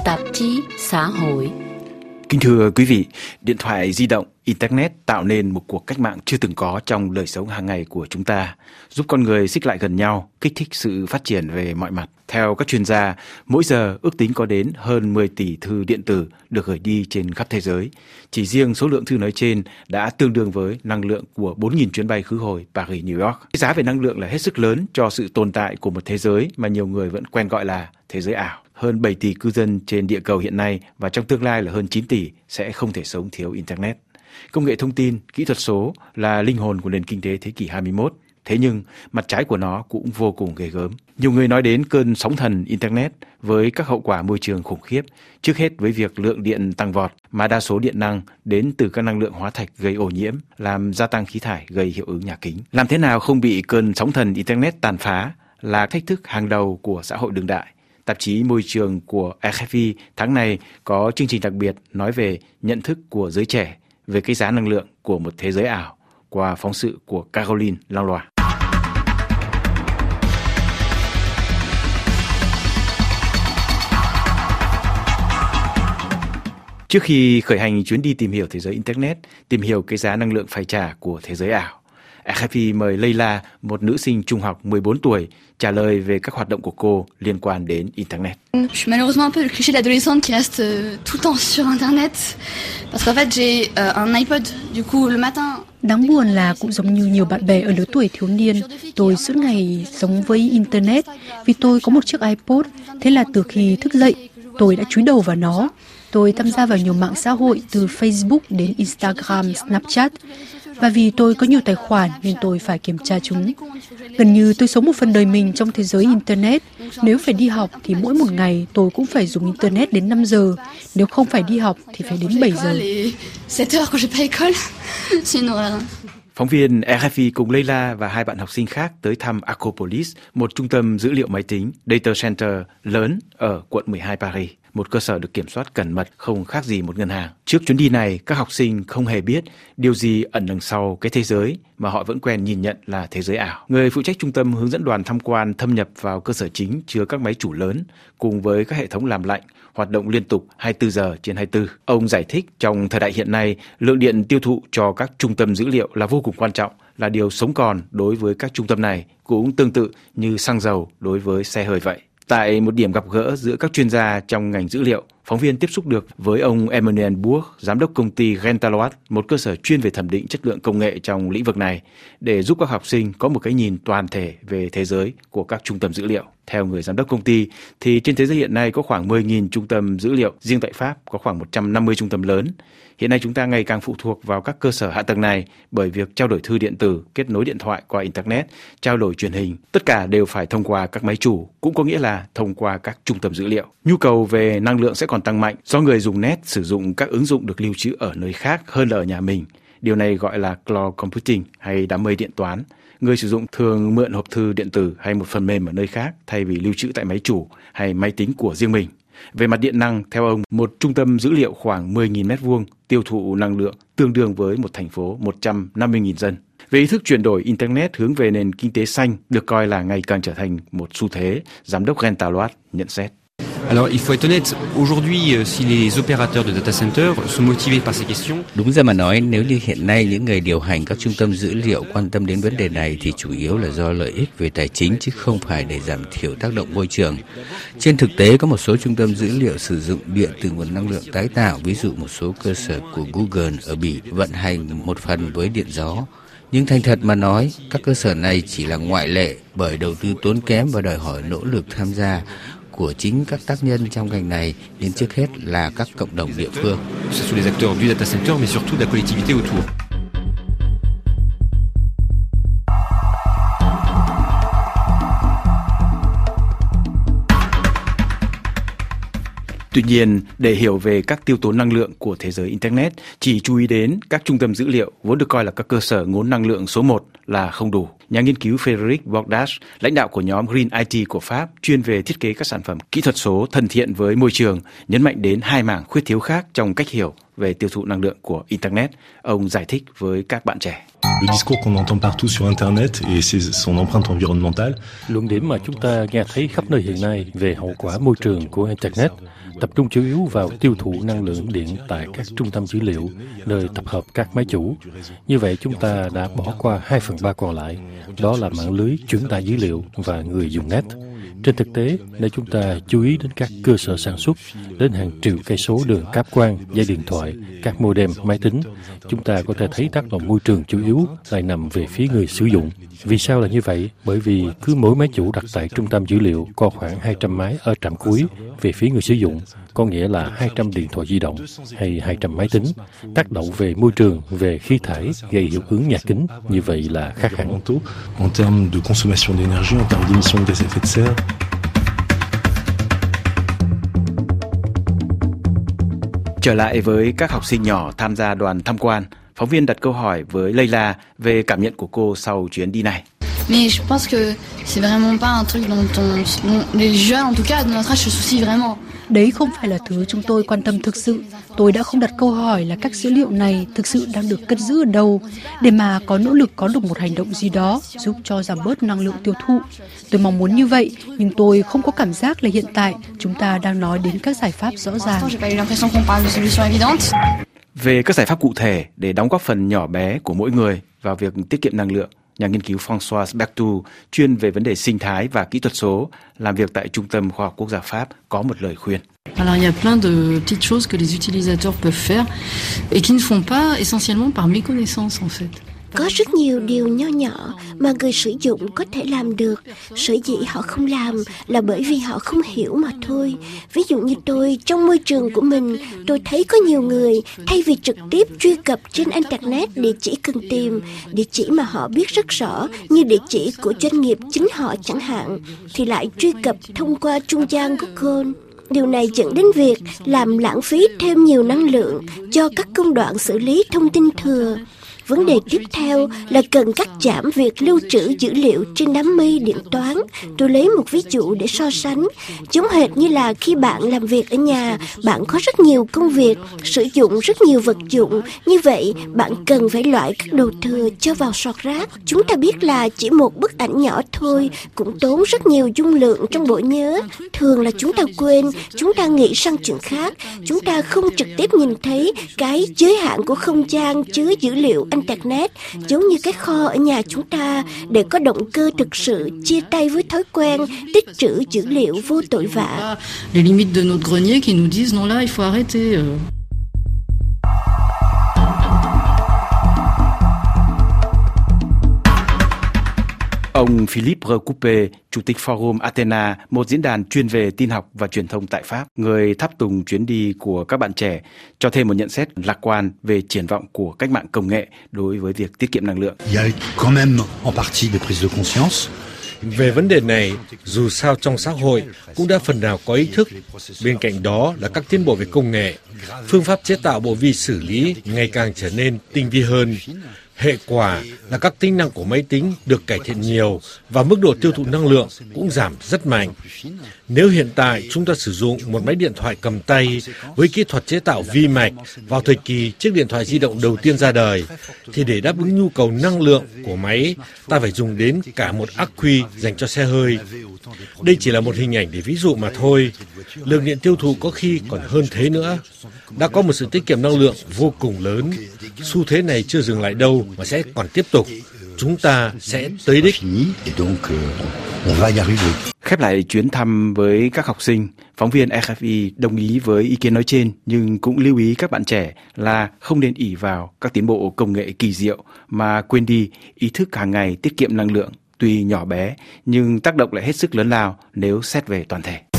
tạp chí xã hội. Kính thưa quý vị, điện thoại di động, Internet tạo nên một cuộc cách mạng chưa từng có trong đời sống hàng ngày của chúng ta, giúp con người xích lại gần nhau, kích thích sự phát triển về mọi mặt. Theo các chuyên gia, mỗi giờ ước tính có đến hơn 10 tỷ thư điện tử được gửi đi trên khắp thế giới. Chỉ riêng số lượng thư nói trên đã tương đương với năng lượng của 4.000 chuyến bay khứ hồi Paris-New York. Giá về năng lượng là hết sức lớn cho sự tồn tại của một thế giới mà nhiều người vẫn quen gọi là thế giới ảo. Hơn 7 tỷ cư dân trên địa cầu hiện nay và trong tương lai là hơn 9 tỷ sẽ không thể sống thiếu Internet. Công nghệ thông tin, kỹ thuật số là linh hồn của nền kinh tế thế kỷ 21. Thế nhưng, mặt trái của nó cũng vô cùng ghê gớm. Nhiều người nói đến cơn sóng thần Internet với các hậu quả môi trường khủng khiếp. Trước hết với việc lượng điện tăng vọt mà đa số điện năng đến từ các năng lượng hóa thạch gây ô nhiễm, làm gia tăng khí thải gây hiệu ứng nhà kính. Làm thế nào không bị cơn sóng thần Internet tàn phá là thách thức hàng đầu của xã hội đương đại. Tạp chí Môi trường của RFI tháng này có chương trình đặc biệt nói về nhận thức của giới trẻ về cái giá năng lượng của một thế giới ảo qua phóng sự của Caroline Langlois. Trước khi khởi hành chuyến đi tìm hiểu thế giới Internet, tìm hiểu cái giá năng lượng phải trả của thế giới ảo, RFI mời Leila, một nữ sinh trung học 14 tuổi, trả lời về các hoạt động của cô liên quan đến Internet. Je suis malheureusement un peu le cliché de l'adolescente qui reste tout le temps sur Internet. Parce qu'en fait, j'ai un iPod. Du coup, le matin... Đáng buồn là cũng giống như nhiều bạn bè ở lứa tuổi thiếu niên, tôi suốt ngày sống với Internet vì tôi có một chiếc iPod. Thế là từ khi thức dậy, tôi đã chúi đầu vào nó. Tôi tham gia vào nhiều mạng xã hội từ Facebook đến Instagram, Snapchat. Và vì tôi có nhiều tài khoản nên tôi phải kiểm tra chúng. Gần như tôi sống một phần đời mình trong thế giới Internet. Nếu phải đi học thì mỗi một ngày tôi cũng phải dùng Internet đến 5 giờ. Nếu không phải đi học thì phải đến 7 giờ. Phóng viên RFI cùng Leila và hai bạn học sinh khác tới thăm Acropolis, một trung tâm dữ liệu máy tính Data Center lớn ở quận 12 Paris. Một cơ sở được kiểm soát cẩn mật không khác gì một ngân hàng. Trước chuyến đi này, các học sinh không hề biết điều gì ẩn đằng sau cái thế giới mà họ vẫn quen nhìn nhận là thế giới ảo. Người phụ trách trung tâm hướng dẫn đoàn tham quan thâm nhập vào cơ sở chính chứa các máy chủ lớn cùng với các hệ thống làm lạnh hoạt động liên tục 24 giờ trên 24. Ông giải thích trong thời đại hiện nay, lượng điện tiêu thụ cho các trung tâm dữ liệu là vô cùng quan trọng, là điều sống còn đối với các trung tâm này, cũng tương tự như xăng dầu đối với xe hơi vậy. Tại một điểm gặp gỡ giữa các chuyên gia trong ngành dữ liệu, phóng viên tiếp xúc được với ông Emmanuel Bourg, giám đốc công ty Rentaloat, một cơ sở chuyên về thẩm định chất lượng công nghệ trong lĩnh vực này, để giúp các học sinh có một cái nhìn toàn thể về thế giới của các trung tâm dữ liệu. Theo người giám đốc công ty, thì trên thế giới hiện nay có khoảng 10.000 trung tâm dữ liệu, riêng tại Pháp có khoảng 150 trung tâm lớn. Hiện nay chúng ta ngày càng phụ thuộc vào các cơ sở hạ tầng này bởi việc trao đổi thư điện tử, kết nối điện thoại qua Internet, trao đổi truyền hình, tất cả đều phải thông qua các máy chủ, cũng có nghĩa là thông qua các trung tâm dữ liệu. Nhu cầu về năng lượng sẽ còn tăng mạnh do người dùng net sử dụng các ứng dụng được lưu trữ ở nơi khác hơn là ở nhà mình. Điều này gọi là cloud computing hay đám mây điện toán. Người sử dụng thường mượn hộp thư điện tử hay một phần mềm ở nơi khác thay vì lưu trữ tại máy chủ hay máy tính của riêng mình. Về mặt điện năng, theo ông, một trung tâm dữ liệu khoảng 10.000 m2 tiêu thụ năng lượng tương đương với một thành phố 150.000 dân. Về ý thức chuyển đổi Internet hướng về nền kinh tế xanh được coi là ngày càng trở thành một xu thế, giám đốc Rentaloat nhận xét. Alors, il faut être honnête, aujourd'hui, si les opérateurs de data center sont motivés par ces questions... Đúng ra mà nói, nếu như hiện nay những người điều hành các trung tâm dữ liệu quan tâm đến vấn đề này thì chủ yếu là do lợi ích về tài chính chứ không phải để giảm thiểu tác động môi trường. Trên thực tế, có một số trung tâm dữ liệu sử dụng điện từ nguồn năng lượng tái tạo, ví dụ một số cơ sở của Google ở Bỉ vận hành một phần với điện gió. Nhưng thành thật mà nói, các cơ sở này chỉ là ngoại lệ bởi đầu tư tốn kém và đòi hỏi nỗ lực tham gia của chính các tác nhân trong ngành này, nhưng trước hết là các cộng đồng địa phương. Ce sont les acteurs du data center, mais surtout de la collectivité autour. Tuy nhiên, để hiểu về các tiêu tốn năng lượng của thế giới Internet, chỉ chú ý đến các trung tâm dữ liệu vốn được coi là các cơ sở ngốn năng lượng số 1 là không đủ. Nhà nghiên cứu Frédéric Bordas, lãnh đạo của nhóm Green IT của Pháp, chuyên về thiết kế các sản phẩm kỹ thuật số thân thiện với môi trường, nhấn mạnh đến hai mảng khuyết thiếu khác trong cách hiểu về tiêu thụ năng lượng của Internet. Ông giải thích với các bạn trẻ. Le discours qu'on entend partout sur Internet et son empreinte environnementale. Luận điểm mà chúng ta nghe thấy khắp nơi hiện nay về hậu quả môi trường của Internet tập trung chủ yếu vào tiêu thụ năng lượng điện tại các trung tâm dữ liệu, nơi tập hợp các máy chủ. Như vậy chúng ta đã bỏ qua 2/3 còn lại, đó là mạng lưới truyền tải dữ liệu và người dùng net. Trên thực tế, nếu chúng ta chú ý đến các cơ sở sản xuất, đến hàng triệu cây số đường cáp quang, dây điện thoại, các modem máy tính, chúng ta có thể thấy tác động môi trường chủ yếu lại nằm về phía người sử dụng. Vì sao là như vậy? Bởi vì cứ mỗi máy chủ đặt tại trung tâm dữ liệu có khoảng 200 máy ở trạm cuối về phía người sử dụng, có nghĩa là 200 điện thoại di động hay 200 máy tính. Tác động về môi trường, về khí thải gây hiệu ứng nhà kính, như vậy là khác hẳn. En termes de consommation d'énergie, en termes d'émissions de gaz à effet de serre. Trở lại với các học sinh nhỏ tham gia đoàn tham quan, phóng viên đặt câu hỏi với Leila về cảm nhận của cô sau chuyến đi này. Mais je pense que c'est vraiment pas un truc dont les jeunes, en tout cas de notre âge, se soucient vraiment. Đấy không phải là thứ chúng tôi quan tâm thực sự. Tôi đã không đặt câu hỏi là các dữ liệu này thực sự đang được cất giữ ở đâu, để mà có nỗ lực có được một hành động gì đó giúp cho giảm bớt năng lượng tiêu thụ. Tôi mong muốn như vậy, nhưng tôi không có cảm giác là hiện tại chúng ta đang nói đến các giải pháp rõ ràng. Về các giải pháp cụ thể để đóng góp phần nhỏ bé của mỗi người vào việc tiết kiệm năng lượng, nhà nghiên cứu François Berthoud, chuyên về vấn đề sinh thái và kỹ thuật số, làm việc tại Trung tâm Khoa học Quốc gia Pháp, có một lời khuyên. Alors, il y a plein de petites choses que les utilisateurs peuvent faire et qui ne font pas essentiellement par méconnaissance, en fait. Có rất nhiều điều nho nhỏ mà người sử dụng có thể làm được. Sở dĩ họ không làm là bởi vì họ không hiểu mà thôi. Ví dụ như tôi, trong môi trường của mình, tôi thấy có nhiều người thay vì trực tiếp truy cập trên Internet địa chỉ cần tìm, địa chỉ mà họ biết rất rõ như địa chỉ của doanh nghiệp chính họ chẳng hạn, thì lại truy cập thông qua trung gian Google. Điều này dẫn đến việc làm lãng phí thêm nhiều năng lượng cho các công đoạn xử lý thông tin thừa. Vấn đề tiếp theo là cần cắt giảm việc lưu trữ dữ liệu trên đám mây điện toán. Tôi lấy một ví dụ để so sánh. Giống hệt như là khi bạn làm việc ở nhà, bạn có rất nhiều công việc, sử dụng rất nhiều vật dụng. Như vậy, bạn cần phải loại các đồ thừa cho vào sọt rác. Chúng ta biết là chỉ một bức ảnh nhỏ thôi cũng tốn rất nhiều dung lượng trong bộ nhớ. Thường là chúng ta quên, chúng ta nghĩ sang chuyện khác. Chúng ta không trực tiếp nhìn thấy cái giới hạn của không gian chứa dữ liệu Internet, giống như cái kho ở nhà chúng ta, để có động cơ thực sự chia tay với thói quen tích trữ dữ liệu vô tội vạ. Les limites de notre grenier qui nous disent non là, il faut arrêter. Ông Philippe Recoupe, Chủ tịch Forum Athena, một diễn đàn chuyên về tin học và truyền thông tại Pháp, người tháp tùng chuyến đi của các bạn trẻ, cho thêm một nhận xét lạc quan về triển vọng của cách mạng công nghệ đối với việc tiết kiệm năng lượng. Il y a quand même en partie des prises de conscience. Về vấn đề này, dù sao trong xã hội cũng đã phần nào có ý thức. Bên cạnh đó là các tiến bộ về công nghệ, phương pháp chế tạo bộ vi xử lý ngày càng trở nên tinh vi hơn. Hệ quả là các tính năng của máy tính được cải thiện nhiều và mức độ tiêu thụ năng lượng cũng giảm rất mạnh. Nếu hiện tại chúng ta sử dụng một máy điện thoại cầm tay với kỹ thuật chế tạo vi mạch vào thời kỳ chiếc điện thoại di động đầu tiên ra đời, thì để đáp ứng nhu cầu năng lượng của máy, ta phải dùng đến cả một ắc quy dành cho xe hơi. Đây chỉ là một hình ảnh để ví dụ mà thôi. Lượng điện tiêu thụ có khi còn hơn thế nữa. Đã có một sự tiết kiệm năng lượng vô cùng lớn. Xu thế này chưa dừng lại đâu mà sẽ còn tiếp tục. Chúng ta sẽ tới đích. Khép lại chuyến thăm với các học sinh, phóng viên RFI đồng ý với ý kiến nói trên, nhưng cũng lưu ý các bạn trẻ là không nên ỷ vào các tiến bộ công nghệ kỳ diệu mà quên đi ý thức hàng ngày tiết kiệm năng lượng, tuy nhỏ bé nhưng tác động lại hết sức lớn lao nếu xét về toàn thể.